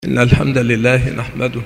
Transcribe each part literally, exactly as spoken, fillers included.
إن الحمد لله نحمده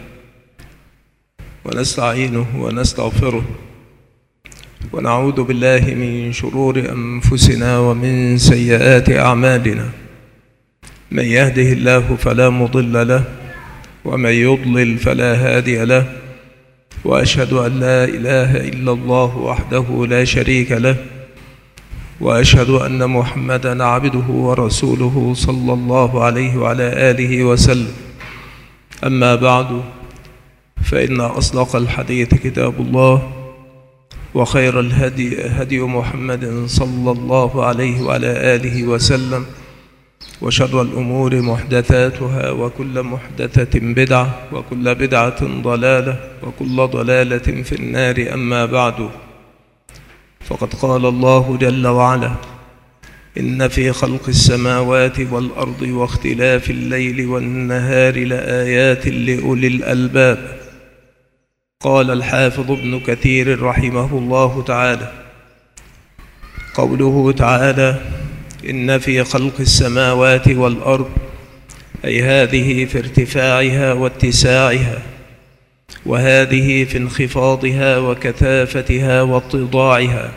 ونستعينه ونستغفره ونعوذ بالله من شرور أنفسنا ومن سيئات أعمالنا. من يهده الله فلا مضل له ومن يضلل فلا هادي له، وأشهد أن لا إله إلا الله وحده لا شريك له، وأشهد أن محمدًا عبده ورسوله صلى الله عليه وعلى آله وسلم. أما بعد، فإن أصدق الحديث كتاب الله، وخير الهدي هدي محمد صلى الله عليه وعلى آله وسلم، وشر الأمور محدثاتها، وكل محدثة بدعة، وكل بدعة ضلالة، وكل ضلالة في النار. أما بعد، فقد قال الله جل وعلا: إن في خلق السماوات والأرض واختلاف الليل والنهار لآيات لأولي الألباب. قال الحافظ ابن كثير رحمه الله تعالى: قوله تعالى: إن في خلق السماوات والأرض، أي هذه في ارتفاعها واتساعها، وهذه في انخفاضها وكثافتها واتضاعها،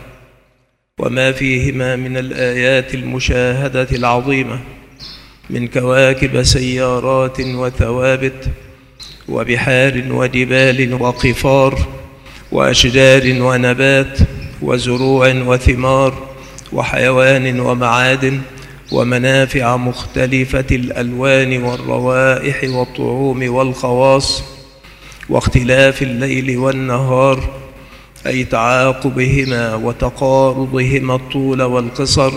وما فيهما من الآيات المشاهدة العظيمة من كواكب سيارات وثوابت وبحار وجبال وقفار وأشجار ونبات وزروع وثمار وحيوان ومعادن ومنافع مختلفة الألوان والروائح والطعوم والخواص، واختلاف الليل والنهار، أي تعاقبهما وتقاربهما الطول والقصر،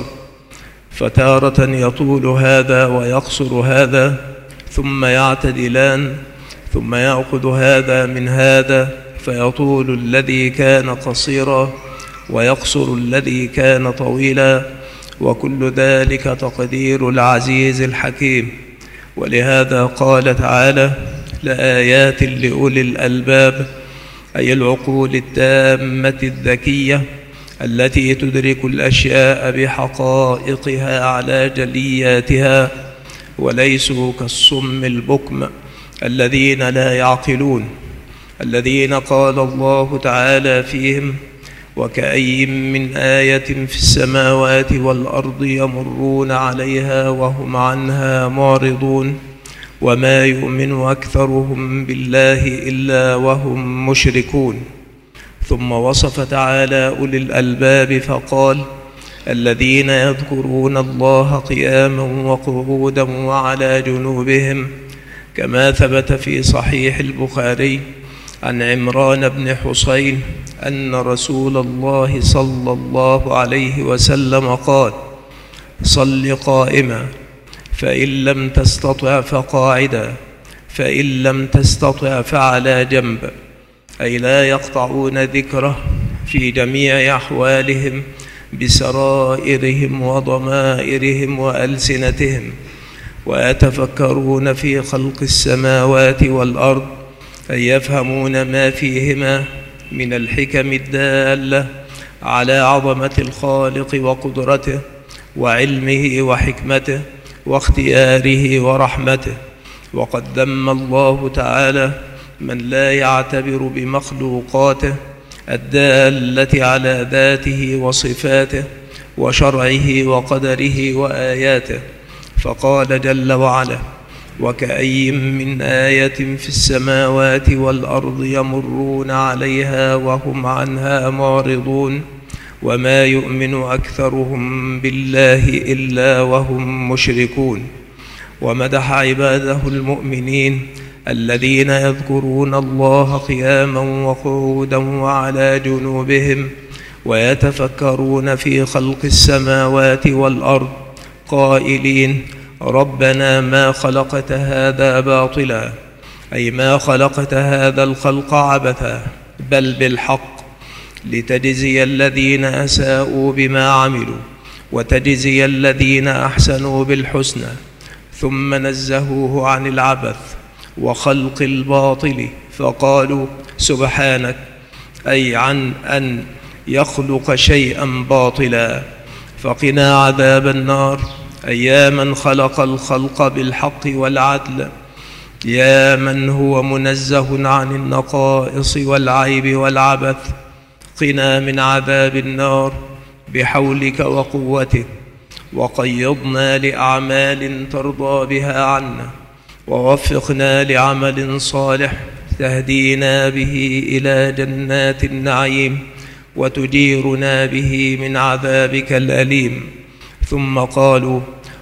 فتارة يطول هذا ويقصر هذا، ثم يعتدلان، ثم يأخذ هذا من هذا فيطول الذي كان قصيرا ويقصر الذي كان طويلا، وكل ذلك تقدير العزيز الحكيم. ولهذا قال تعالى: لآيات لأولي الألباب، أي العقول التامة الذكية التي تدرك الأشياء بحقائقها على جلياتها، وليسوا كالصم البكم الذين لا يعقلون، الذين قال الله تعالى فيهم: وكأي من آية في السماوات والأرض يمرون عليها وهم عنها معرضون، وما يؤمن أكثرهم بالله إلا وهم مشركون. ثم وصف تعالى أولي الألباب فقال: الذين يذكرون الله قياما وقعودا وعلى جنوبهم، كما ثبت في صحيح البخاري عن عمران بن حسين أن رسول الله صلى الله عليه وسلم قال: صل قائما، فإن لم تستطع فقاعدا، فإن لم تستطع فعلى جنب، أي لا يقطعون ذكره في جميع أحوالهم بسرائرهم وضمائرهم وألسنتهم، ويتفكرون في خلق السماوات والأرض، أي يفهمون ما فيهما من الحكم الدالة على عظمة الخالق وقدرته وعلمه وحكمته واختياره ورحمته. وقد ذم الله تعالى من لا يعتبر بمخلوقاته الدالة على ذاته وصفاته وشرعه وقدره وآياته، فقال جل وعلا: وكأي من آية في السماوات والأرض يمرون عليها وهم عنها معرضون، وما يؤمن أكثرهم بالله إلا وهم مشركون. ومدح عباده المؤمنين الذين يذكرون الله قياما وقعودا وعلى جنوبهم، ويتفكرون في خلق السماوات والأرض، قائلين: ربنا ما خلقت هذا باطلا، أي ما خلقت هذا الخلق عبثا، بل بالحق، لتجزي الذين أساءوا بما عملوا وتجزي الذين أحسنوا بالحسنى. ثم نزهوه عن العبث وخلق الباطل فقالوا: سبحانك، أي عن أن يخلق شيئا باطلا. فقنا عذاب النار، أي يا من خلق الخلق بالحق والعدل، يا من هو منزه عن النقائص والعيب والعبث، قنا من عذاب النار بحولك وقوتك، وقيضنا لأعمال ترضى بها عنا، ووفقنا لعمل صالح تهدينا به إلى جنات النعيم وتجيرنا به من عذابك الأليم. ثم قالوا: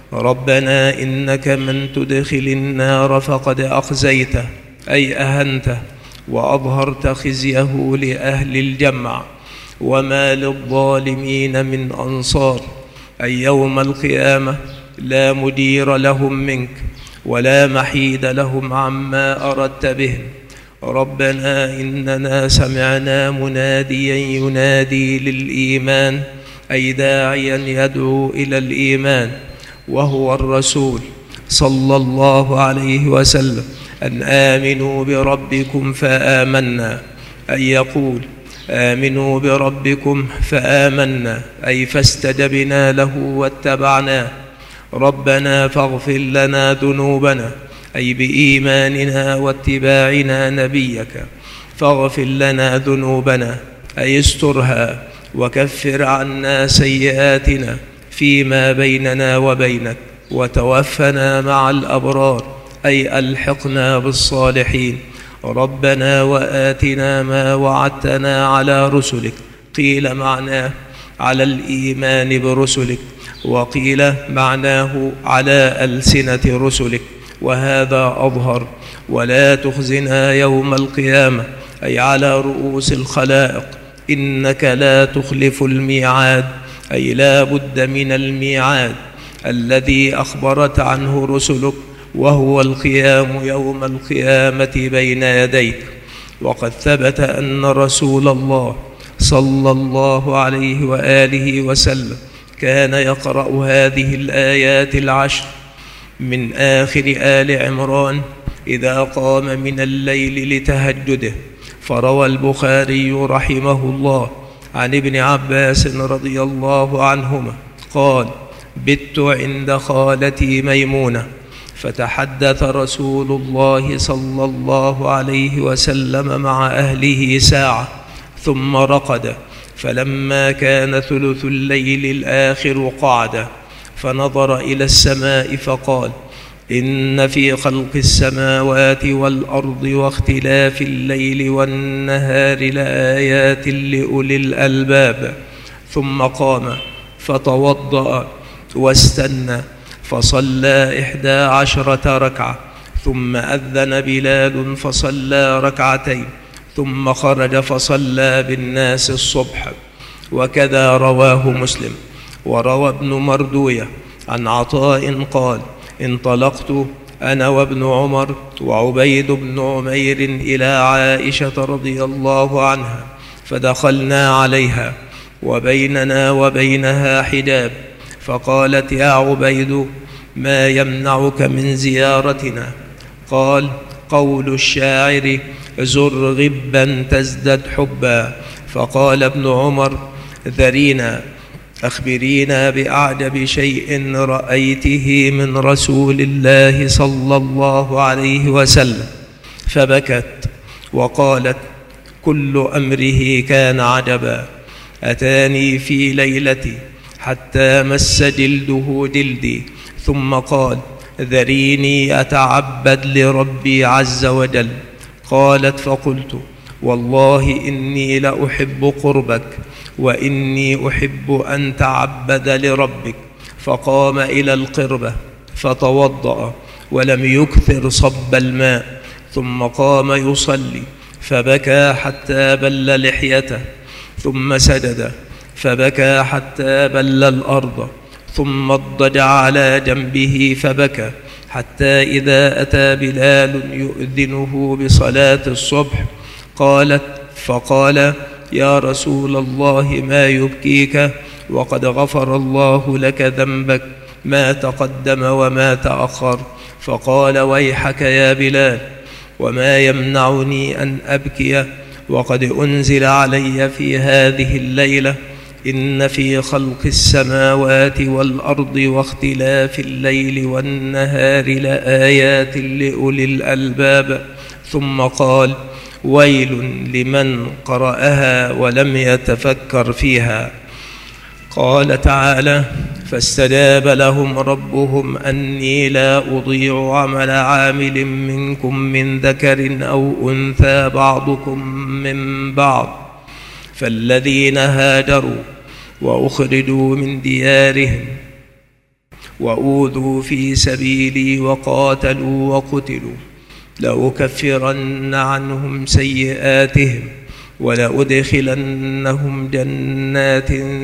ربنا إنك من تدخل النار فقد أخزيته، أي أهنته، وأظهرت خزيه لأهل الجمع، وما للظالمين من أنصار، أي يوم القيامة لا مدير لهم منك ولا محيد لهم عما أردت بهم. ربنا إننا سمعنا مناديا ينادي للإيمان، أي داعيا يدعو إلى الإيمان، وهو الرسول صلى الله عليه وسلم، أن آمنوا بربكم فآمنا، أي يقول: آمنوا بربكم فآمنا، أي فاستجبنا له واتبعناه. ربنا فاغفر لنا ذنوبنا، أي بإيماننا واتباعنا نبيك، فاغفر لنا ذنوبنا، أي استرها، وكفر عنا سيئاتنا فيما بيننا وبينك، وتوفنا مع الأبرار، أي ألحقنا بالصالحين. ربنا وآتنا ما وعدتنا على رسلك، قيل معناه على الإيمان برسلك، وقيل معناه على ألسنة رسلك، وهذا أظهر. ولا تخزنا يوم القيامة، أي على رؤوس الخلائق، إنك لا تخلف الميعاد، أي لا بد من الميعاد الذي أخبرت عنه رسلك، وهو القيام يوم القيامة بين يديك. وقد ثبت أن رسول الله صلى الله عليه وآله وسلم كان يقرأ هذه الآيات العشر من آخر آل عمران إذا قام من الليل لتهجده. فروى البخاري رحمه الله عن ابن عباس رضي الله عنهما قال: بت عند خالتي ميمونة، فتحدث رسول الله صلى الله عليه وسلم مع أهله ساعة، ثم رقد، فلما كان ثلث الليل الآخر قعد، فنظر إلى السماء فقال: إن في خلق السماوات والأرض واختلاف الليل والنهار لآيات لأولي الألباب. ثم قام فتوضأ واستنى فصلى إحدى عشرة ركعة، ثم أذن بلال فصلى ركعتين، ثم خرج فصلى بالناس الصبح. وكذا رواه مسلم. وروى ابن مردوية عن عطاء قال: انطلقت أنا وابن عمر وعبيد بن عمير إلى عائشة رضي الله عنها، فدخلنا عليها وبيننا وبينها حجاب، فقالت: يا عبيد، ما يمنعك من زيارتنا؟ قال: قول الشاعر: زر غبا تزدد حبا. فقال ابن عمر: ذرينا، أخبرينا بأعجب شيء رأيته من رسول الله صلى الله عليه وسلم. فبكت وقالت: كل أمره كان عجبا، أتاني في ليلتي حتى مس جلده جلدي، ثم قال: ذريني أتعبد لربي عز وجل. قالت: فقلت: والله إني لأحب قربك، وإني أحب أن تعبد لربك. فقام إلى القربة فتوضأ ولم يكثر صب الماء، ثم قام يصلي فبكى حتى بل لحيته، ثم سجد فبكى حتى بل الأرض، ثم اضطجع على جنبه فبكى حتى إذا أتى بلال يؤذنه بصلاة الصبح قالت فقال: يا رسول الله، ما يبكيك وقد غفر الله لك ذنبك ما تقدم وما تأخر؟ فقال: ويحك يا بلال، وما يمنعني أن أبكي وقد أنزل علي في هذه الليلة إن في خلق السماوات والأرض واختلاف الليل والنهار لآيات لأولي الألباب. ثم قال: ويل لمن قرأها ولم يتفكر فيها. قال تعالى: فاستجاب لهم ربهم أني لا أضيع عمل عامل منكم من ذكر أو أنثى بعضكم من بعض. فالذين هاجروا وأخرجوا من ديارهم وأوذوا في سبيلي وقاتلوا وقتلوا لأكفرن عنهم سيئاتهم ولأدخلنهم جنات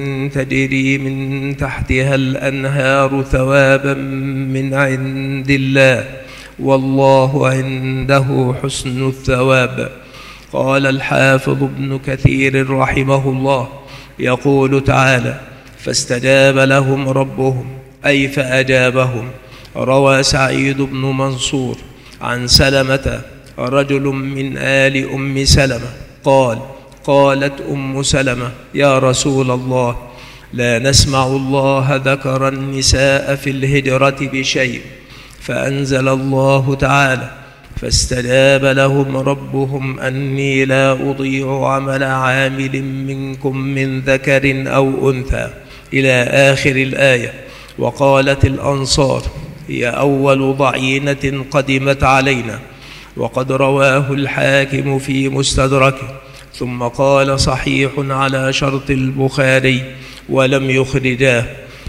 تجري من تحتها الأنهار ثوابا من عند الله والله عنده حسن الثواب. قال الحافظ ابن كثير رحمه الله يقول تعالى: فاستجاب لهم ربهم أي فأجابهم. روى سعيد بن منصور عن سلمة رجل من آل أم سلمة قال: قالت أم سلمة: يا رسول الله، لا نسمع الله ذكر النساء في الهجرة بشيء، فأنزل الله تعالى: فاستجاب لهم ربهم أني لا أضيع عمل عامل منكم من ذكر أو أنثى إلى آخر الآية. وقالت الأنصار: هي أول ضعينة قدمت علينا. وقد رواه الحاكم في مستدركه. ثم قال: صحيح على شرط البخاري ولم يخرجاه.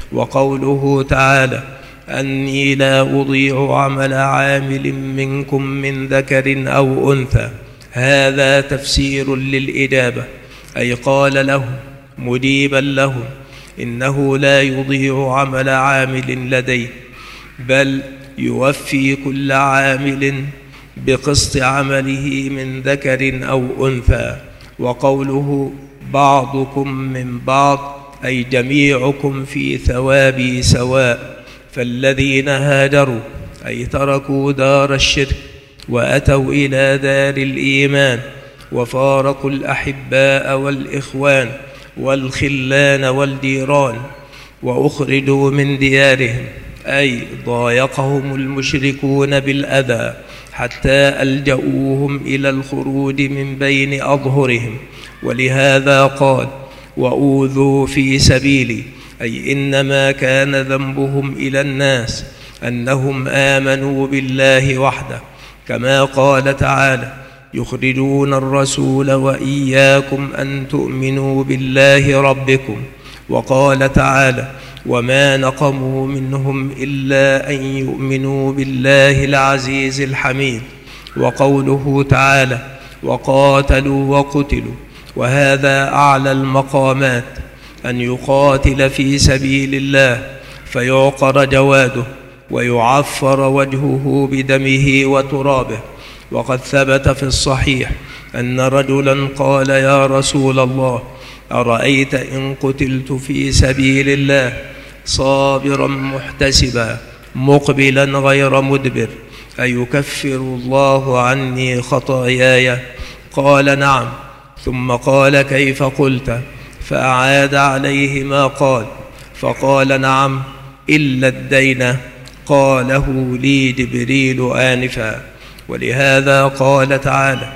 وقوله تعالى: أني لا أضيع عمل عامل منكم من ذكر أو أنثى، هذا تفسير للإجابة، أي قال لهم مجيبا لهم إنه لا يضيع عمل عامل لديه، بل يوفي كل عامل بقسط عمله من ذكر أو أنثى. وقوله بعضكم من بعض أي جميعكم في ثوابي سواء. فالذين هاجروا أي تركوا دار الشرك وأتوا إلى دار الإيمان وفارقوا الأحباء والإخوان والخلان والجيران وأخرجوا من ديارهم أي ضايقهم المشركون بالأذى حتى ألجأوهم إلى الخروج من بين أظهرهم. ولهذا قال: وأوذوا في سبيلي، أي إنما كان ذنبهم إلى الناس أنهم آمنوا بالله وحده، كما قال تعالى: يخرجون الرسول وإياكم أن تؤمنوا بالله ربكم. وقال تعالى: وما نقموا منهم إلا أن يؤمنوا بالله العزيز الحميد. وقوله تعالى: وقاتلوا وقتلوا، وهذا أعلى المقامات، أن يقاتل في سبيل الله فيعقر جواده ويعفر وجهه بدمه وترابه. وقد ثبت في الصحيح أن رجلا قال: يا رسول الله، أرأيت إن قتلت في سبيل الله صابرا محتسبا مقبلا غير مدبر أيكفر الله عني خطاياي؟ قال: نعم. ثم قال: كيف قلت؟ فأعاد عليه ما قال، فقال: نعم إلا الدين قاله لي جبريل آنفا. ولهذا قال تعالى: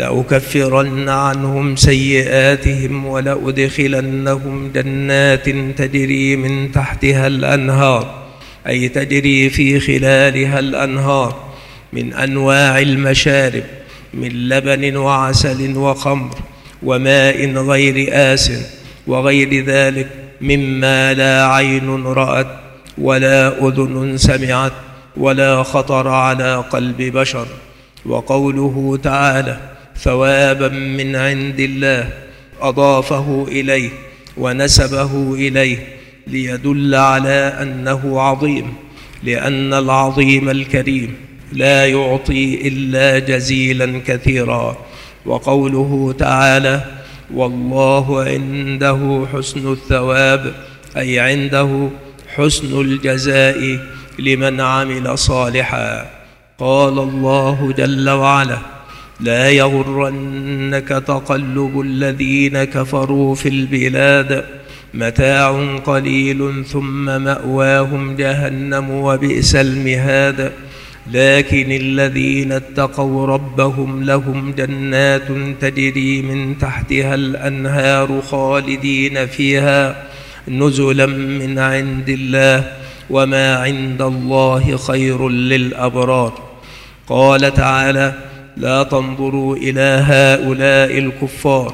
لأكفرن عنهم سيئاتهم ولأدخلنهم جنات تجري من تحتها الأنهار، أي تجري في خلالها الأنهار من أنواع المشارب من لبن وعسل وخمر وماء غير آسن وغير ذلك مما لا عين رأت ولا أذن سمعت ولا خطر على قلب بشر. وقوله تعالى: ثوابا من عند الله، أضافه إليه ونسبه إليه ليدل على أنه عظيم، لأن العظيم الكريم لا يعطي إلا جزيلا كثيرا. وقوله تعالى: والله عنده حسن الثواب، أي عنده حسن الجزاء لمن عمل صالحا. قال الله جل وعلا: لا يغرنك تقلب الذين كفروا في البلاد، متاع قليل ثم مأواهم جهنم وبئس المهاد. لكن الذين اتقوا ربهم لهم جنات تجري من تحتها الأنهار خالدين فيها نزلا من عند الله وما عند الله خير للأبرار. قال تعالى: لا تنظروا إلى هؤلاء الكفار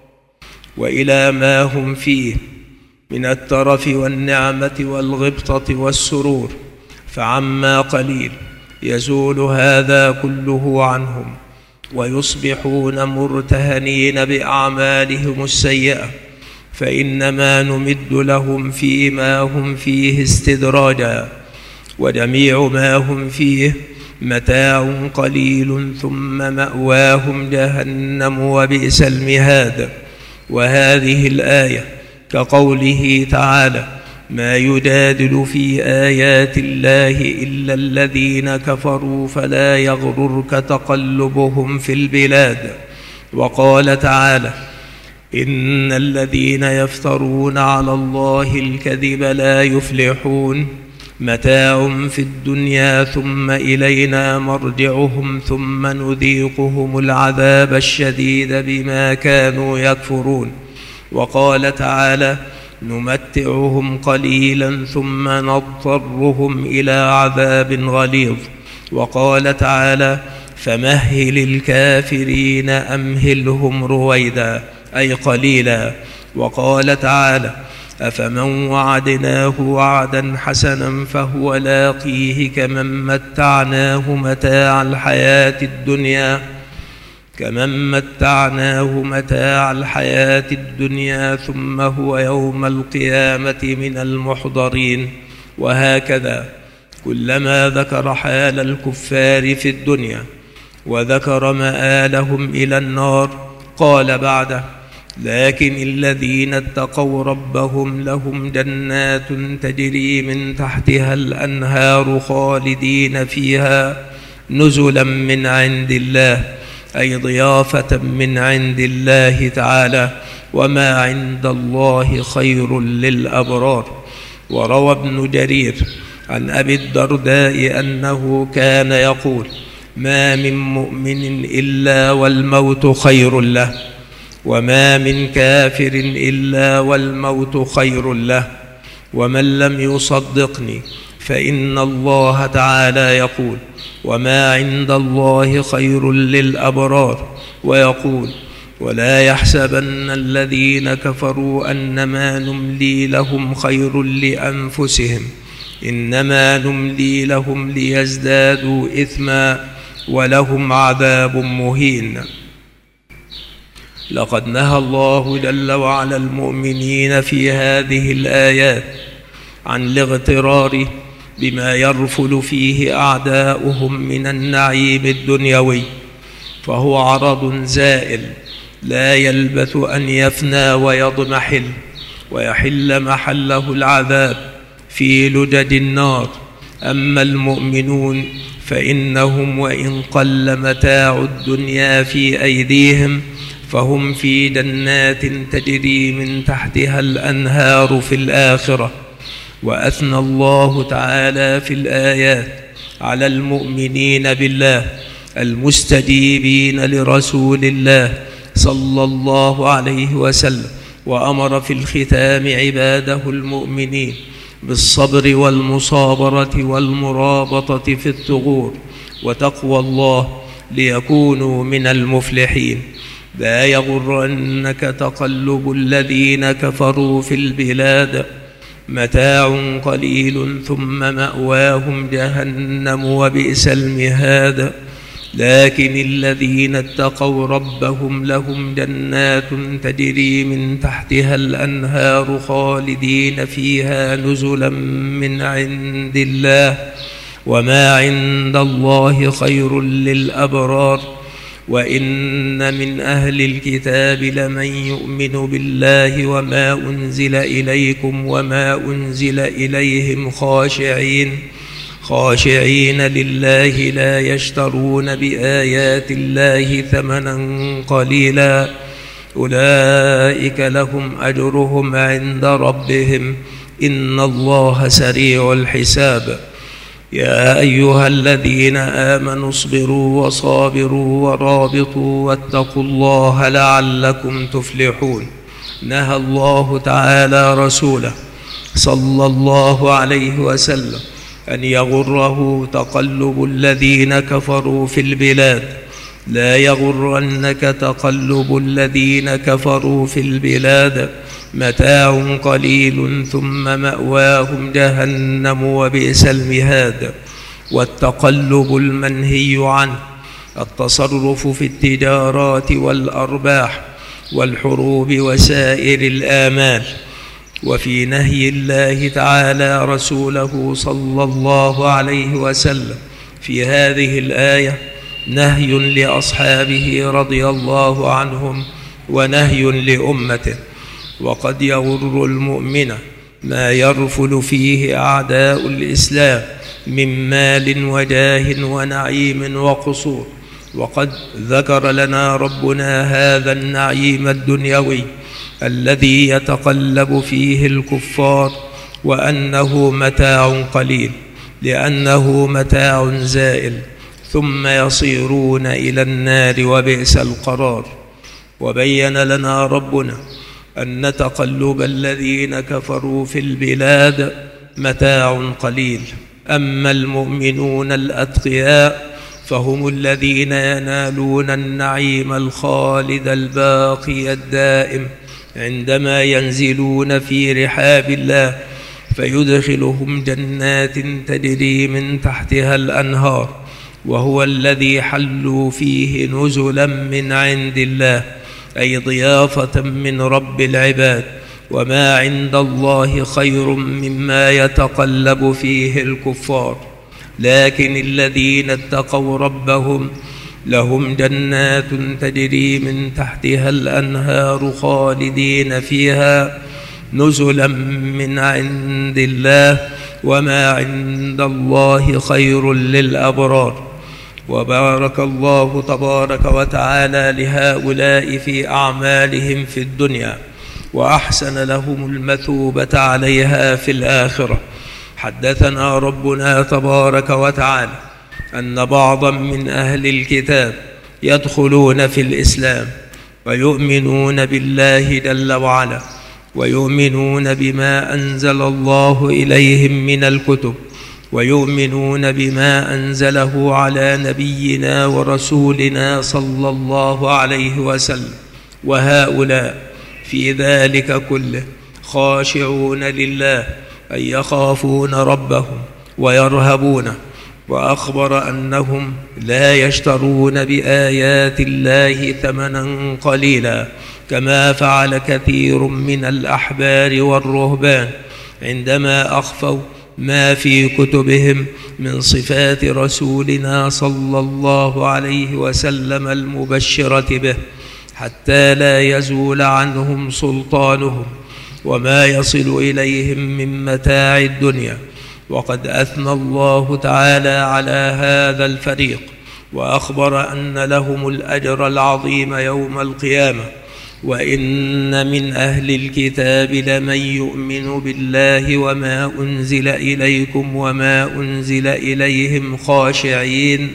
وإلى ما هم فيه من الترف والنعمة والغبطة والسرور، فعما قليل يزول هذا كله عنهم ويصبحون مرتهنين بأعمالهم السيئة، فإنما نمد لهم فيما هم فيه استدراجا، وجميع ما هم فيه متاع قليل ثم مأواهم جهنم وبئس المهاد. وهذه الآية كقوله تعالى: ما يجادل في آيات الله إلا الذين كفروا فلا يغررك تقلبهم في البلاد. وقال تعالى: إن الذين يفترون على الله الكذب لا يفلحون، متاع في الدنيا ثم إلينا مرجعهم ثم نذيقهم العذاب الشديد بما كانوا يكفرون. وقال تعالى: نمتعهم قليلا ثم نضطرهم إلى عذاب غليظ. وقال تعالى: فمهل الكافرين أمهلهم رويدا، أي قليلا. وقال تعالى: أفمن وعدناه وعدا حسنا فهو لاقيه كمن متعناه متاع الحياة الدنيا كمن متعناه متاع الحياة الدنيا ثم هو يوم القيامة من المحضرين. وهكذا كلما ذكر حال الكفار في الدنيا وذكر مآلهم إلى النار قال بعده: لكن الذين اتقوا ربهم لهم جنات تجري من تحتها الأنهار خالدين فيها نزلا من عند الله، أي ضيافة من عند الله تعالى، وما عند الله خير للأبرار. وروى ابن جرير عن أبي الدرداء أنه كان يقول: ما من مؤمن إلا والموت خير له، وما من كافر إلا والموت خير له. ومن لم يصدقني فإن الله تعالى يقول: وما عند الله خير للأبرار، ويقول: ولا يحسبن الذين كفروا أنما نملي لهم خير لأنفسهم، إنما نملي لهم ليزدادوا إثما ولهم عذاب مهين. لقد نهى الله جل وعلا المؤمنين في هذه الآيات عن الاغترار بما يرفل فيه أعداؤهم من النعيم الدنيوي، فهو عرض زائل لا يلبث أن يفنى ويضمحل، ويحل محله العذاب في لجج النار. أما المؤمنون فإنهم وإن قل متاع الدنيا في أيديهم فهم في جنات تجري من تحتها الأنهار في الآخرة. وأثنى الله تعالى في الآيات على المؤمنين بالله المستجيبين لرسول الله صلى الله عليه وسلم، وأمر في الختام عباده المؤمنين بالصبر والمصابرة والمرابطة في الثغور وتقوى الله ليكونوا من المفلحين. لا يغرنك تقلب الذين كفروا في البلاد، متاع قليل ثم مأواهم جهنم وبئس المهاد. لكن الذين اتقوا ربهم لهم جنات تجري من تحتها الأنهار خالدين فيها نزلا من عند الله، وما عند الله خير للأبرار. وإن من أهل الكتاب لمن يؤمن بالله وما أنزل إليكم وما أنزل إليهم خاشعين خاشعين لله لا يشترون بآيات الله ثمنا قليلا أولئك لهم أجرهم عند ربهم إن الله سريع الحساب. يا أيها الذين آمنوا اصبروا وصابروا ورابطوا واتقوا الله لعلكم تفلحون. نهى الله تعالى رسوله صلى الله عليه وسلم أن يغره تقلب الذين كفروا في البلاد. لا يغرنك تقلب الذين كفروا في البلاد، متاع قليل ثم مأواهم جهنم وبئس المهاد. والتقلب المنهي عنه التصرف في التجارات والأرباح والحروب وسائر الآمال. وفي نهي الله تعالى رسوله صلى الله عليه وسلم في هذه الآية نهي لأصحابه رضي الله عنهم ونهي لأمته. وقد يغر المؤمن ما يرفل فيه أعداء الإسلام من مال وجاه ونعيم وقصور. وقد ذكر لنا ربنا هذا النعيم الدنيوي الذي يتقلب فيه الكفار وأنه متاع قليل، لأنه متاع زائل، ثم يصيرون إلى النار وبئس القرار. وبين لنا ربنا أن تقلب الذين كفروا في البلاد متاع قليل، أما المؤمنون الأتقياء فهم الذين ينالون النعيم الخالد الباقي الدائم عندما ينزلون في رحاب الله، فيدخلهم جنات تجري من تحتها الأنهار، وهو الذي حلوا فيه نزلا من عند الله، أي ضيافة من رب العباد. وما عند الله خير مما يتقلب فيه الكفار. لكن الذين اتقوا ربهم لهم جنات تجري من تحتها الأنهار خالدين فيها نزلا من عند الله، وما عند الله خير للأبرار. وبارك الله تبارك وتعالى لهؤلاء في أعمالهم في الدنيا، وأحسن لهم المثوبة عليها في الآخرة. حدثنا ربنا تبارك وتعالى أن بعضا من أهل الكتاب يدخلون في الإسلام ويؤمنون بالله جل وعلا، ويؤمنون بما أنزل الله إليهم من الكتب، ويؤمنون بما أنزله على نبينا ورسولنا صلى الله عليه وسلم. وهؤلاء في ذلك كله خاشعون لله، أي يخافون ربهم ويرهبونه. وأخبر أنهم لا يشترون بآيات الله ثمنا قليلا، كما فعل كثير من الأحبار والرهبان عندما أخفوا ما في كتبهم من صفات رسولنا صلى الله عليه وسلم المبشرة به، حتى لا يزول عنهم سلطانهم وما يصل إليهم من متاع الدنيا. وقد أثنى الله تعالى على هذا الفريق، وأخبر أن لهم الأجر العظيم يوم القيامة. وإن من أهل الكتاب لمن يؤمن بالله وما أنزل إليكم وما أنزل إليهم خاشعين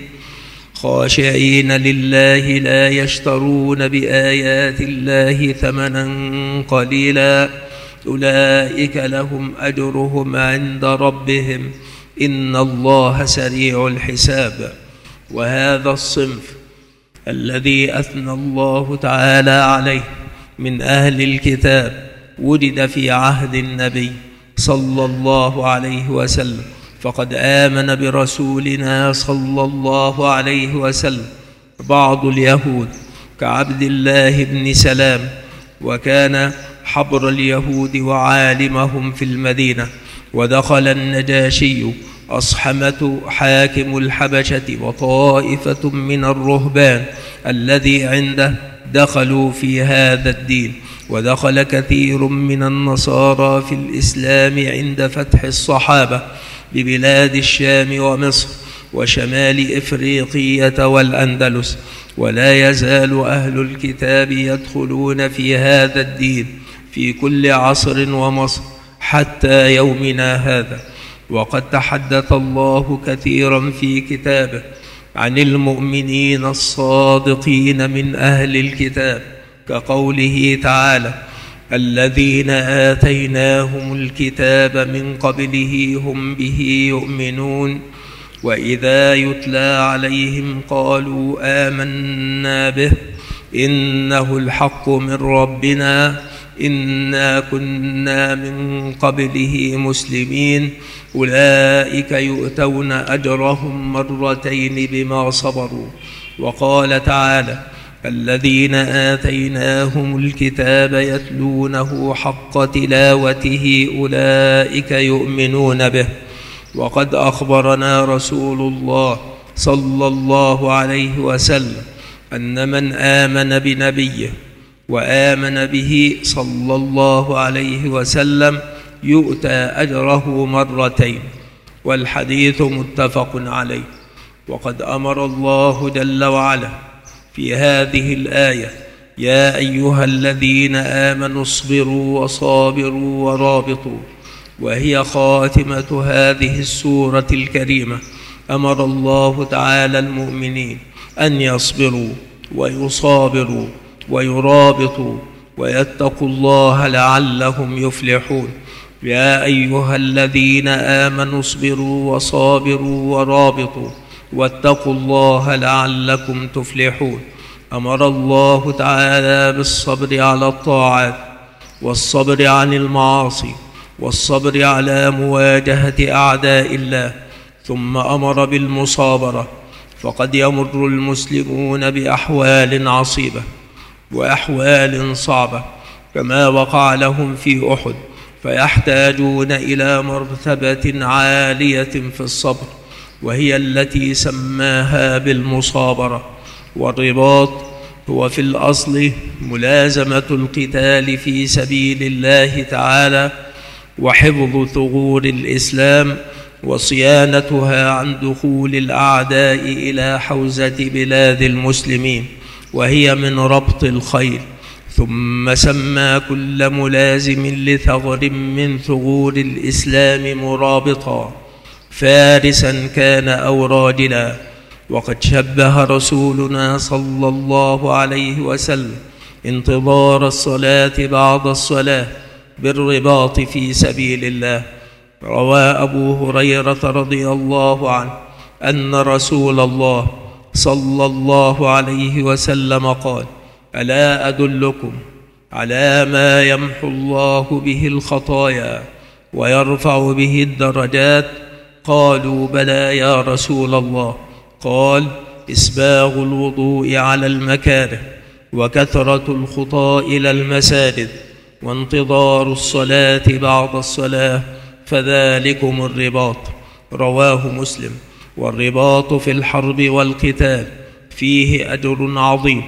خاشعين لله لا يشترون بآيات الله ثمنا قليلا، أولئك لهم أجرهم عند ربهم إن الله سريع الحساب. وهذا الصنف الذي أثنى الله تعالى عليه من أهل الكتاب وجد في عهد النبي صلى الله عليه وسلم، فقد آمن برسولنا صلى الله عليه وسلم بعض اليهود كعبد الله بن سلام، وكان حبر اليهود وعالمهم في المدينة. ودخل النجاشي أصحمة حاكم الحبشة وطائفة من الرهبان الذي عنده دخلوا في هذا الدين. ودخل كثير من النصارى في الإسلام عند فتح الصحابة ببلاد الشام ومصر، وشمال إفريقية والأندلس، ولا يزال أهل الكتاب يدخلون في هذا الدين في كل عصر ومصر حتى يومنا هذا. وقد تحدث الله كثيرا في كتابه عن المؤمنين الصادقين من أهل الكتاب، كقوله تعالى: الذين آتيناهم الكتاب من قبله هم به يؤمنون، وإذا يتلى عليهم قالوا آمنا به إنه الحق من ربنا إنا كنا من قبله مسلمين أولئك يؤتون أجرهم مرتين بما صبروا. وقال تعالى: الذين آتيناهم الكتاب يتلونه حق تلاوته أولئك يؤمنون به. وقد أخبرنا رسول الله صلى الله عليه وسلم أن من آمن بنبيه وآمن به صلى الله عليه وسلم يؤتى أجره مرتين، والحديث متفق عليه. وقد أمر الله جل وعلا في هذه الآية: يا أيها الذين آمنوا اصبروا وصابروا ورابطوا، وهي خاتمة هذه السورة الكريمة. أمر الله تعالى المؤمنين أن يصبروا ويصابروا ويرابطوا ويتقوا الله لعلهم يفلحون. يا أيها الذين آمنوا اصبروا وصابروا ورابطوا واتقوا الله لعلكم تفلحون. أمر الله تعالى بالصبر على الطاعات، والصبر عن المعاصي، والصبر على مواجهة أعداء الله، ثم أمر بالمصابرة. فقد يمر المسلمون بأحوال عصيبة وأحوال صعبة كما وقع لهم في أحد، فيحتاجون إلى مرتبة عالية في الصبر، وهي التي سماها بالمصابرة. والرباط هو في الأصل ملازمة القتال في سبيل الله تعالى، وحفظ ثغور الإسلام، وصيانتها عن دخول الأعداء إلى حوزة بلاد المسلمين، وهي من ربط الخيل. ثم سمى كل ملازم لثغر من ثغور الإسلام مرابطا، فارسا كان أو راجلا. وقد شبه رسولنا صلى الله عليه وسلم انتظار الصلاة بعد الصلاة بالرباط في سبيل الله. روى أبو هريرة رضي الله عنه أن رسول الله صلى الله عليه وسلم قال: ألا أدلكم على ما يمحو الله به الخطايا ويرفع به الدرجات؟ قالوا: بلى يا رسول الله. قال: إسباغ الوضوء على المكاره، وكثرة الخطى إلى المساجد، وانتظار الصلاة بعد الصلاة، فذلكم الرباط. رواه مسلم. والرباط في الحرب والقتال فيه أجر عظيم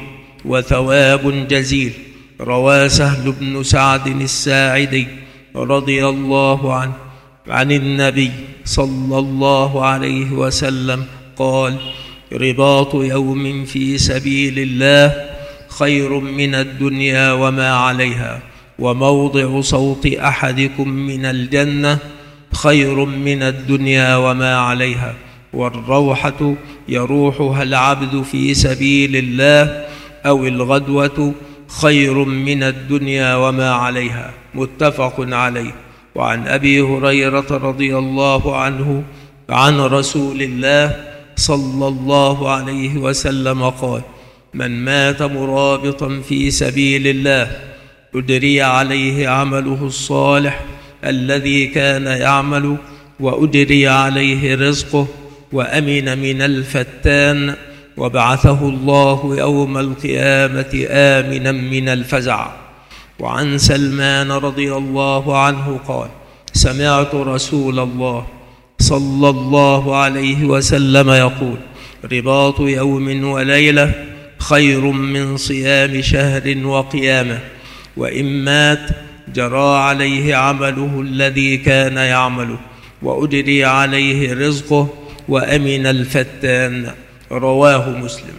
وثواب جزيل. روى سهل بن سعد الساعدي رضي الله عنه عن النبي صلى الله عليه وسلم قال: رباط يوم في سبيل الله خير من الدنيا وما عليها، وموضع صوت أحدكم من الجنة خير من الدنيا وما عليها. والروحة يروحها العبد في سبيل الله أو الغدوة خير من الدنيا وما عليها. متفق عليه. وعن أبي هريرة رضي الله عنه عن رسول الله صلى الله عليه وسلم قال: من مات مرابطا في سبيل الله أجري عليه عمله الصالح الذي كان يعمل، وأجري عليه رزقه، وأمن من الفتان، وبعثه الله يوم القيامة آمنا من الفزع. وعن سلمان رضي الله عنه قال: سمعت رسول الله صلى الله عليه وسلم يقول: رباط يوم وليلة خير من صيام شهر وقيامه، وإن مات جرى عليه عمله الذي كان يعمله، وأجري عليه رزقه، وأمن الفتان. رواه مسلم.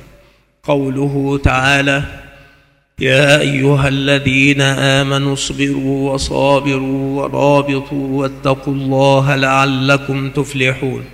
قوله تعالى: يا أيها الذين آمنوا اصبروا وصابروا ورابطوا واتقوا الله لعلكم تفلحون.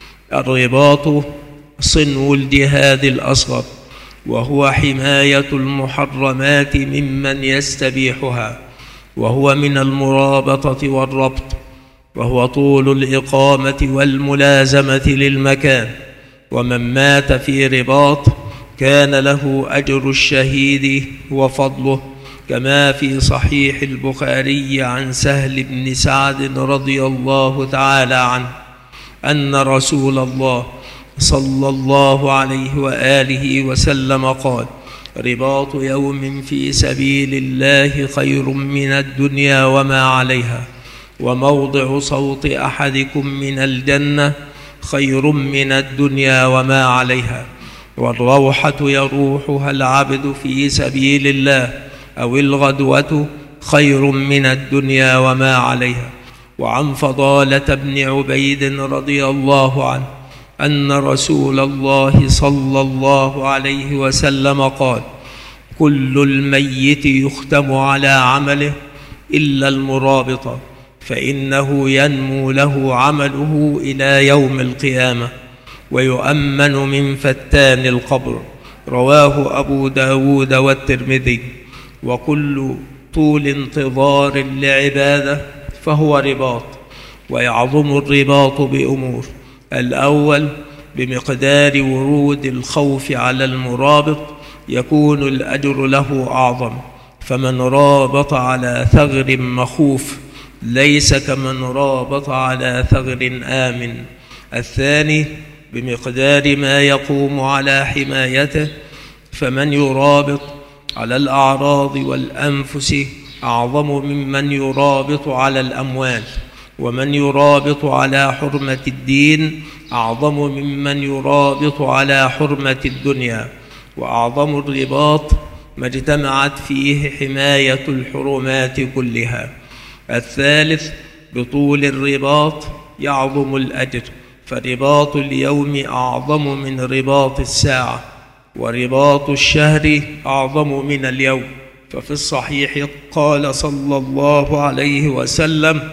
الرباط صنو الجهاد الأصغر، وهو حماية المحرمات ممن يستبيحها، وهو من المرابطة والربط، وهو طول الإقامة والملازمة للمكان. ومن مات في رباط كان له أجر الشهيد وفضله، كما في صحيح البخاري عن سهل بن سعد رضي الله تعالى عنه أن رسول الله صلى الله عليه وآله وسلم قال: رباط يوم في سبيل الله خير من الدنيا وما عليها، وموضع صوت أحدكم من الجنة خير من الدنيا وما عليها، والروحة يروحها العبد في سبيل الله أو الغدوة خير من الدنيا وما عليها. وعن فضالة بن عبيد رضي الله عنه أن رسول الله صلى الله عليه وسلم قال: كل الميت يختم على عمله إلا المرابط، فإنه ينمو له عمله إلى يوم القيامة ويؤمن من فتان القبر. رواه أبو داود والترمذي. وكل طول انتظار لعبادة فهو رباط. ويعظم الرباط بأمور: الأول بمقدار ورود الخوف على المرابط يكون الأجر له أعظم، فمن رابط على ثغر مخوف ليس كمن رابط على ثغر آمن. الثاني بمقدار ما يقوم على حمايته، فمن يرابط على الأعراض والأنفس أعظم ممن يرابط على الأموال، ومن يرابط على حرمة الدين أعظم ممن يرابط على حرمة الدنيا. وأعظم الرباط ما اجتمعت فيه حماية الحرمات كلها. الثالث بطول الرباط يعظم الأجر، فرباط اليوم أعظم من رباط الساعة، ورباط الشهر أعظم من اليوم. ففي الصحيح قال صلى الله عليه وسلم: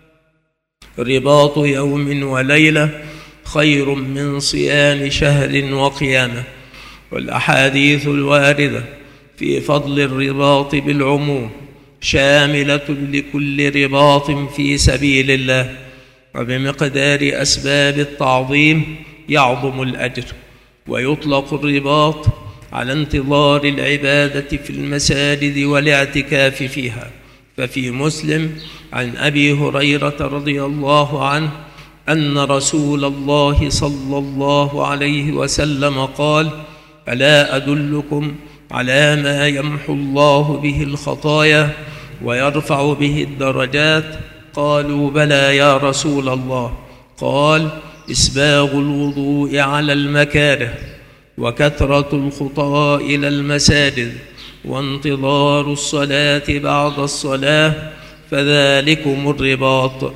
رباط يوم وليلة خير من صيام شهر وقيامه. والأحاديث الواردة في فضل الرباط بالعموم شاملة لكل رباط في سبيل الله، وبمقدار أسباب التعظيم يعظم الأجر. ويطلق الرباط على انتظار العبادة في المساجد والاعتكاف فيها. ففي مسلم عن أبي هريرة رضي الله عنه أن رسول الله صلى الله عليه وسلم قال: ألا أدلكم على ما يمحو الله به الخطايا ويرفع به الدرجات؟ قالوا: بلى يا رسول الله. قال: إسباغ الوضوء على المكاره، وكثرة الخطى إلى المساجد، وانتظار الصلاة بعد الصلاة، فذلكم الرباط.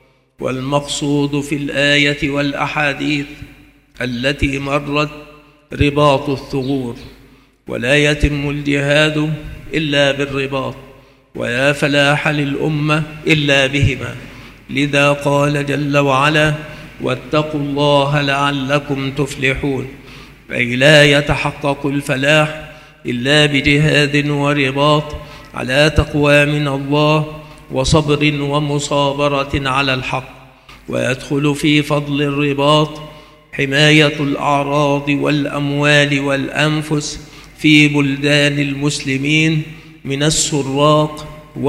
والمقصود في الآية والأحاديث التي مرت رباط الثغور، ولا يتم الجهاد إلا بالرباط، ويا فلاح للأمة إلا بهما. لذا قال جل وعلا: واتقوا الله لعلكم تفلحون. أي لا يتحقق الفلاح إلا بجهاد ورباط على تقوى من الله وصبر ومصابرة على الحق. ويدخل في فضل الرباط حماية الأعراض والأموال والأنفس في بلدان المسلمين من السراق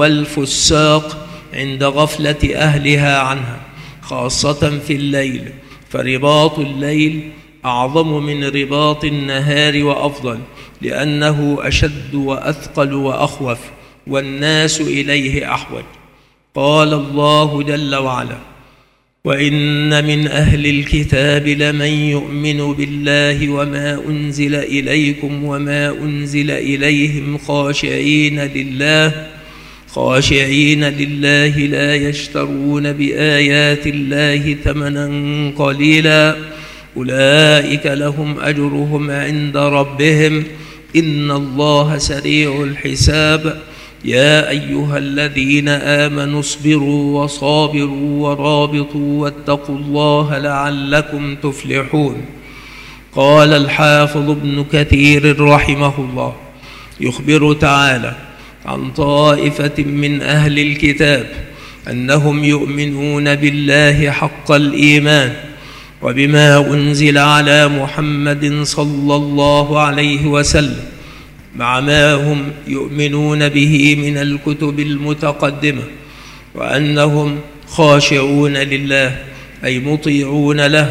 والفساق عند غفلة أهلها عنها، خاصة في الليل، فرباط الليل أعظم من رباط النهار وأفضل، لأنه أشد وأثقل وأخوف، والناس إليه أحوج. قال الله جل وعلا: وإن من أهل الكتاب لمن يؤمن بالله وما أنزل إليكم وما أنزل إليهم خاشعين لله خاشعين لله لا يشترون بآيات الله ثمنا قليلا أولئك لهم أجرهم عند ربهم إن الله سريع الحساب. يا أيها الذين آمنوا اصبروا وصابروا ورابطوا واتقوا الله لعلكم تفلحون. قال الحافظ ابن كثير رحمه الله يخبر تعالى عن طائفة من أهل الكتاب أنهم يؤمنون بالله حق الإيمان وبما أنزل على محمد صلى الله عليه وسلم مع ما هم يؤمنون به من الكتب المتقدمة، وأنهم خاشعون لله أي مطيعون له،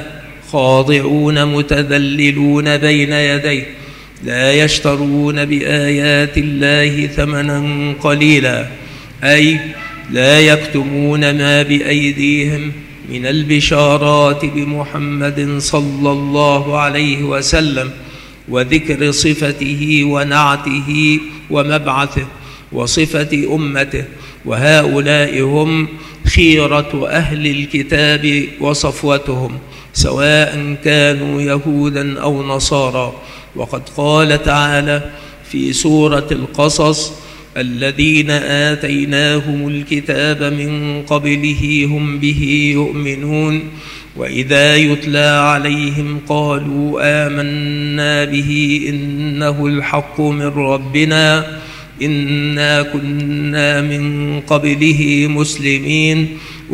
خاضعون متذللون بين يديه، لا يشترون بآيات الله ثمنا قليلا، أي لا يكتمون ما بأيديهم من البشارات بمحمد صلى الله عليه وسلم وذكر صفته ونعته ومبعثه وصفة أمته، وهؤلاء هم خيرة أهل الكتاب وصفوتهم سواء كانوا يهودا أو نصارى. وقد قال تعالى في سورة القصص الذين آتيناهم الكتاب من قبله هم به يؤمنون وإذا يتلى عليهم قالوا آمنا به إنه الحق من ربنا إنا كنا من قبله مسلمين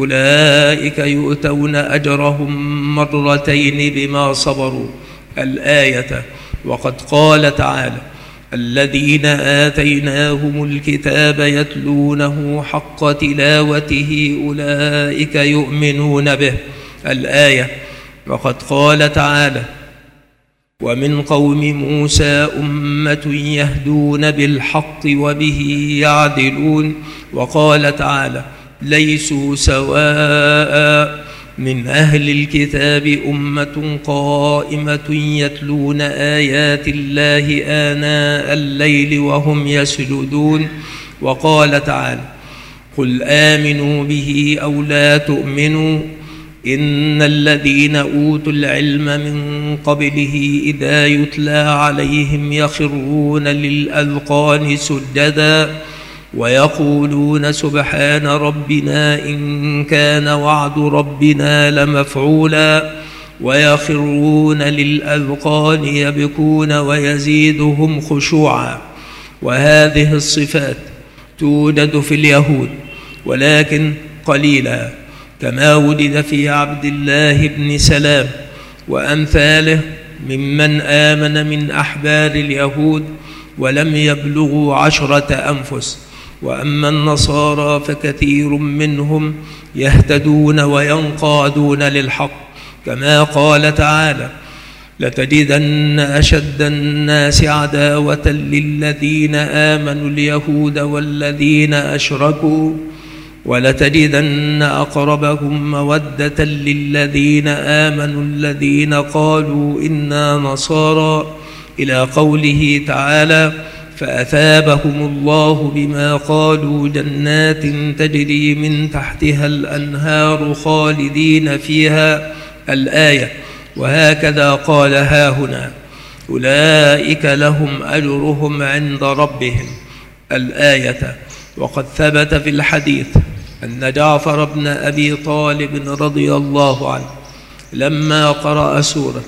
أولئك يؤتون أجرهم مرتين بما صبروا الآية. وقد قال تعالى الذين آتيناهم الكتاب يتلونه حق تلاوته أولئك يؤمنون به الآية. وقد قال تعالى ومن قوم موسى أمة يهدون بالحق وبه يعدلون. وقال تعالى ليسوا سواء من أهل الكتاب أمة قائمة يتلون آيات الله آناء الليل وهم يسجدون. وقال تعالى قل آمنوا به أو لا تؤمنوا إن الذين أوتوا العلم من قبله إذا يتلى عليهم يخرون للأذقان سجدا ويقولون سبحان ربنا إن كان وعد ربنا لمفعولا ويخرون للأذقان يبكون ويزيدهم خشوعا. وهذه الصفات توجد في اليهود ولكن قليلا، كما وجد في عبد الله بن سلام وأمثاله ممن آمن من أحبار اليهود ولم يبلغوا عشرة أنفس. وأما النصارى فكثير منهم يهتدون وينقادون للحق، كما قال تعالى لتجدن أشد الناس عداوة للذين آمنوا اليهود والذين أشركوا ولتجدن أقربهم مودة للذين آمنوا الذين قالوا إنا نصارى إلى قوله تعالى فأثابهم الله بما قالوا جنات تجري من تحتها الأنهار خالدين فيها الآية. وهكذا قال هاهنا أولئك لهم أجرهم عند ربهم الآية. وقد ثبت في الحديث أن جعفر بن أبي طالب رضي الله عنه لما قرأ سورة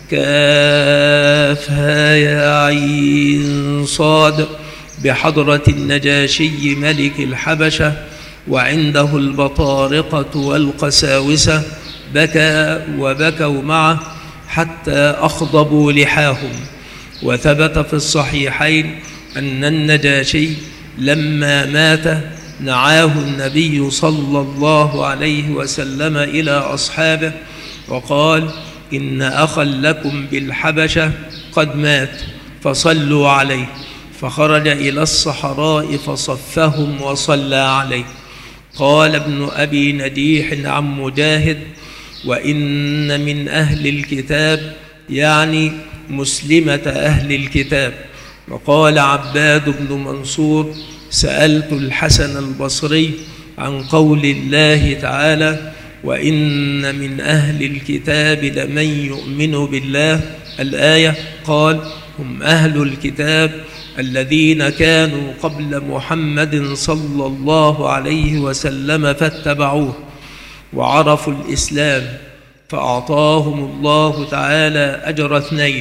كافها يا عين صاد بحضرة النجاشي ملك الحبشة وعنده البطارقة والقساوسة بكى وبكوا معه حتى أخضبوا لحاهم. وثبت في الصحيحين أن النجاشي لما مات نعاه النبي صلى الله عليه وسلم إلى أصحابه وقال إن أخا لكم بالحبشة قد مات فصلوا عليه، فخرج إلى الصحراء فصفهم وصلى عليه. قال ابن أبي نجيح عن مجاهد وإن من أهل الكتاب يعني مسلمة أهل الكتاب. وقال عباد بن منصور سألت الحسن البصري عن قول الله تعالى وإن من أهل الكتاب لمن يؤمن بالله الآية قال هم أهل الكتاب الذين كانوا قبل محمد صلى الله عليه وسلم فاتبعوه وعرفوا الإسلام فأعطاهم الله تعالى أجر اثنين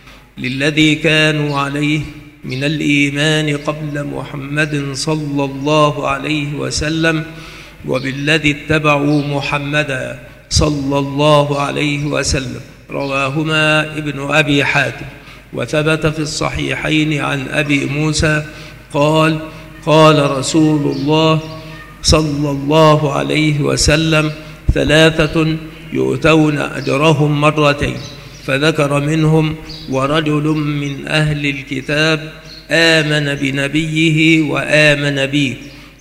للذي كانوا عليه من الإيمان قبل محمد صلى الله عليه وسلم وبالذي اتبعوا محمدا صلى الله عليه وسلم. رواهما ابن أبي حاتم. وثبت في الصحيحين عن أبي موسى قال قال رسول الله صلى الله عليه وسلم ثلاثة يؤتون أجرهم مرتين، فذكر منهم ورجل من أهل الكتاب آمن بنبيه وآمن بي.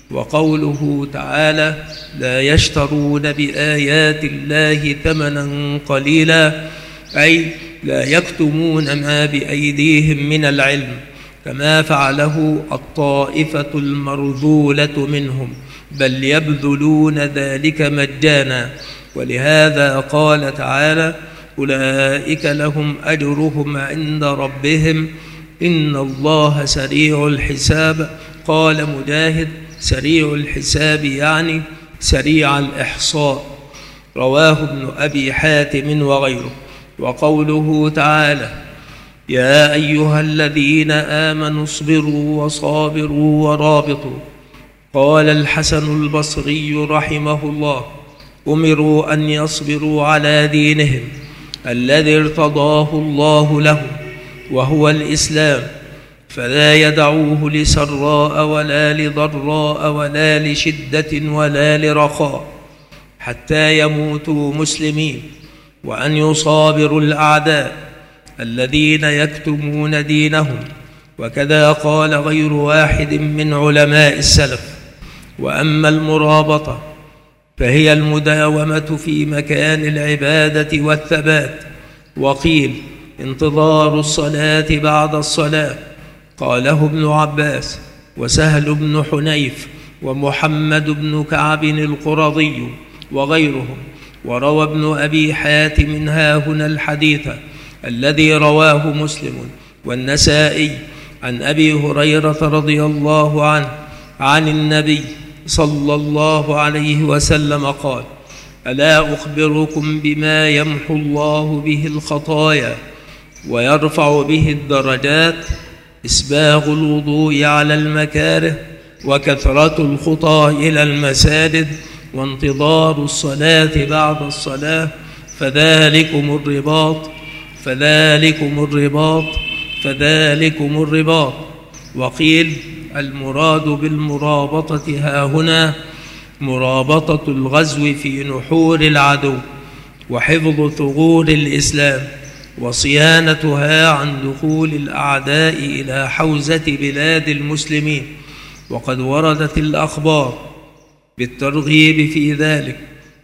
وقوله تعالى لا يشترون بآيات الله ثمنا قليلا أي لا يكتمون ما بأيديهم من العلم كما فعله الطائفة المرذولة منهم، بل يبذلون ذلك مجانا. ولهذا قال تعالى أولئك لهم أجرهم عند ربهم إن الله سريع الحساب. قال مجاهد سريع الحساب يعني سريع الإحصاء. رواه ابن أبي حاتم وغيره. وقوله تعالى يا أيها الذين آمنوا اصبروا وصابروا ورابطوا. قال الحسن البصري رحمه الله أمروا أن يصبروا على دينهم الذي ارتضاه الله لهم وهو الإسلام، فلا يدعوه لسراء ولا لضراء ولا لشدة ولا لرخاء حتى يموتوا مسلمين، وأن يصابروا الأعداء الذين يكتمون دينهم. وكذا قال غير واحد من علماء السلف. وأما المرابطة فهي المداومة في مكان العبادة والثبات. وقيل انتظار الصلاة بعد الصلاة، قاله ابن عباس وسهل بن حنيف ومحمد بن كعب القرظي وغيرهم. وروى ابن أبي حاتم هاهنا الحديث الذي رواه مسلم والنسائي عن أبي هريرة رضي الله عنه عن النبي صلى الله عليه وسلم قال ألا أخبركم بما يمحو الله به الخطايا ويرفع به الدرجات؟ إسباغ الوضوء على المكاره وكثرة الخطى إلى المساجد وانتظار الصلاة بعد الصلاة، فذلكم الرباط فذلكم الرباط فذلكم الرباط. وقيل المراد بالمرابطة هاهنا مرابطة الغزو في نحور العدو وحفظ ثغور الإسلام وصيانتها عن دخول الأعداء إلى حوزة بلاد المسلمين. وقد وردت الأخبار بالترغيب في ذلك،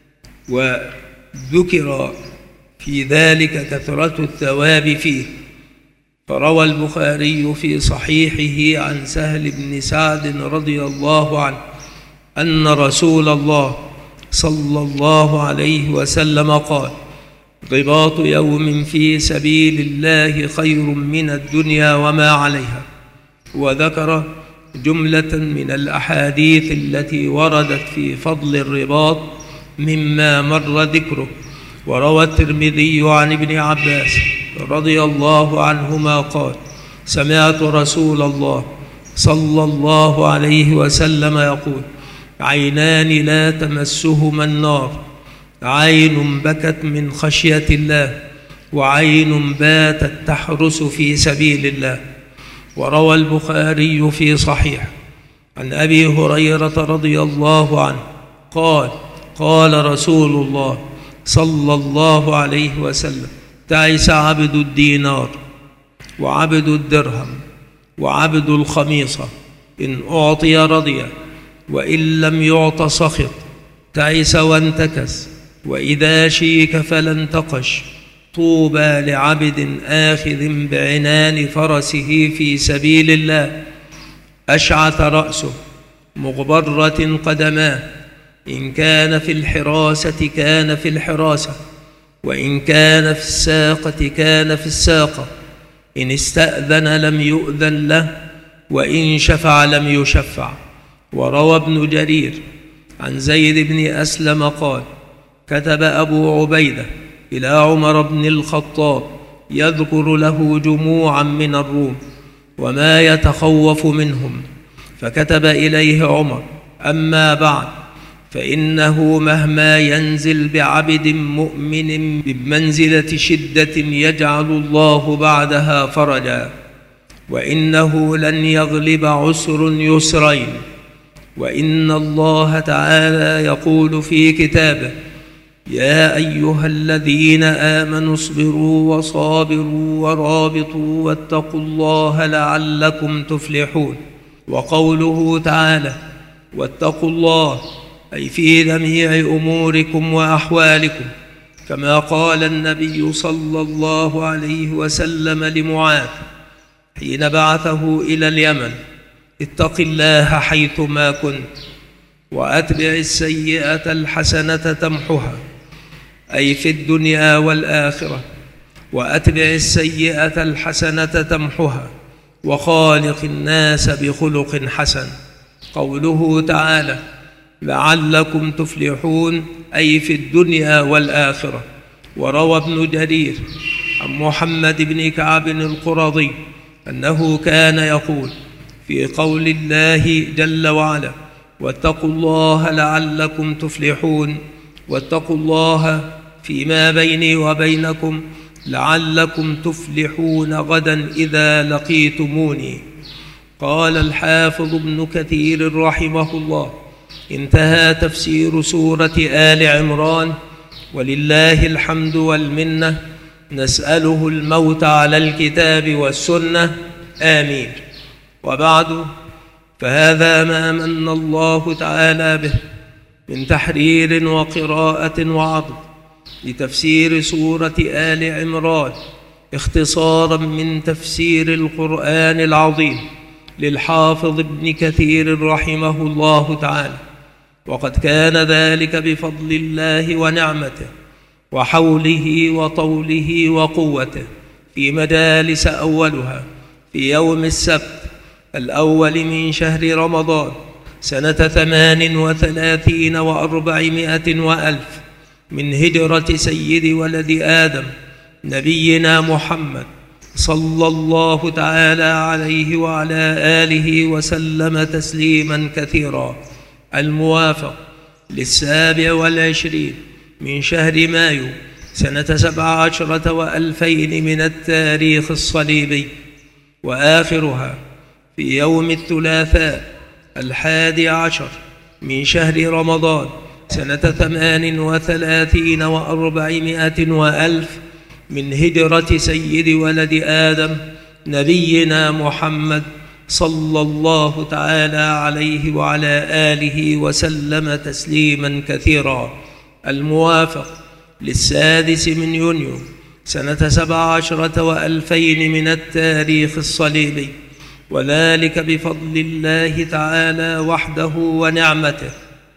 وذكر في ذلك كثرة الثواب فيه. فروى البخاري في صحيحه عن سهل بن سعد رضي الله عنه أن رسول الله صلى الله عليه وسلم قال رباط يوم في سبيل الله خير من الدنيا وما عليها. وذكر جملة من الأحاديث التي وردت في فضل الرباط مما مر ذكره. وروى الترمذي عن ابن عباس رضي الله عنهما قال سمعت رسول الله صلى الله عليه وسلم يقول عينان لا تمسهما النار، عين بكت من خشية الله وعين باتت تحرس في سبيل الله. وروى البخاري في صحيح عن أبي هريرة رضي الله عنه قال قال رسول الله صلى الله عليه وسلم تعس عبد الدينار وعبد الدرهم وعبد الخميصة، إن أعطي رضي وإن لم يعط سخط، تعس وانتكس، وإذا شيك فلا انتقش. طوبى لعبد آخذ بعنان فرسه في سبيل الله أشعث رأسه مغبرة قدماه إن كان في الحراسة كان في الحراسة، وإن كان في الساقة كان في الساقة، إن استأذن لم يؤذن له، وإن شفع لم يشفع. وروى ابن جرير عن زيد بن أسلم قال: كتب أبو عبيدة إلى عمر بن الخطاب يذكر له جموعا من الروم وما يتخوف منهم، فكتب إليه عمر: أما بعد، فإنه مهما ينزل بعبد مؤمن بمنزلة شدة يجعل الله بعدها فرجا، وإنه لن يغلب عسر يسرين. وإن الله تعالى يقول في كتابه: يا أيها الذين آمنوا اصبروا وصابروا ورابطوا واتقوا الله لعلكم تفلحون. وقوله تعالى: واتقوا الله، أي في جميع أموركم وأحوالكم، كما قال النبي صلى الله عليه وسلم لمعاذ حين بعثه إلى اليمن: اتق الله حيثما كنت، وأتبع السيئة الحسنة تمحها، أي في الدنيا والآخرة، وأتبع السيئة الحسنة تمحها، وخالق الناس بخلق حسن. قوله تعالى: لعلكم تفلحون، أي في الدنيا والآخرة. وروى ابن جرير عن محمد بن كعب القرظي أنه كان يقول في قول الله جل وعلا: واتقوا الله لعلكم تفلحون، واتقوا الله فيما بيني وبينكم لعلكم تفلحون غدا إذا لقيتموني. قال الحافظ ابن كثير رحمه الله: انتهى تفسير سورة آل عمران، ولله الحمد والمنة. نسأله الموت على الكتاب والسنة، آمين. وبعد، فهذا ما من الله تعالى به من تحرير وقراءة وعرض لتفسير سورة آل عمران، اختصارا من تفسير القرآن العظيم للحافظ ابن كثير رحمه الله تعالى. وقد كان ذلك بفضل الله ونعمته وحوله وطوله وقوته في مجالس، أولها في يوم السبت الأول من شهر رمضان سنة ثمان وثلاثين وأربعمائة وألف من هجرة سيد ولد آدم نبينا محمد صلى الله تعالى عليه وعلى آله وسلم تسليما كثيرا، الموافق للسابع والعشرين من شهر مايو سنة سبع عشرة وألفين من التاريخ الصليبي، وآخرها في يوم الثلاثاء الحادي عشر من شهر رمضان سنة ثمان وثلاثين وأربعمائة وألف من هجرة سيد ولد آدم نبينا محمد صلى الله تعالى عليه وعلى آله وسلم تسليما كثيرا، الموافق للسادس من يونيو سنة سبع عشرة وألفين من التاريخ الصليبي، وذلك بفضل الله تعالى وحده ونعمته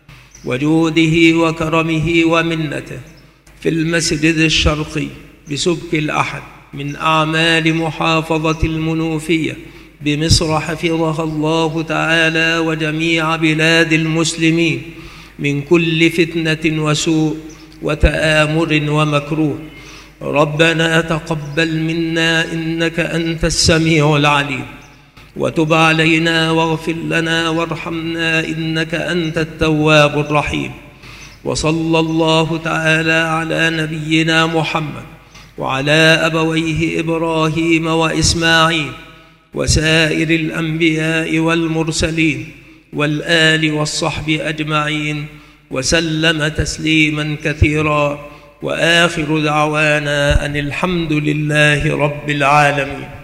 وجوده وكرمه ومنته في المسجد الشرقي بسبك الأحد من أعمال محافظة المنوفية بمصر، حفظها الله تعالى وجميع بلاد المسلمين من كل فتنة وسوء وتآمر ومكروه. ربنا تقبل منا إنك أنت السميع العليم، وتب علينا واغفر لنا وارحمنا إنك أنت التواب الرحيم. وصلى الله تعالى على نبينا محمد وعلى أبويه إبراهيم وإسماعيل وسائر الأنبياء والمرسلين والآل والصحب أجمعين، وسلم تسليما كثيرا. وآخر دعوانا أن الحمد لله رب العالمين.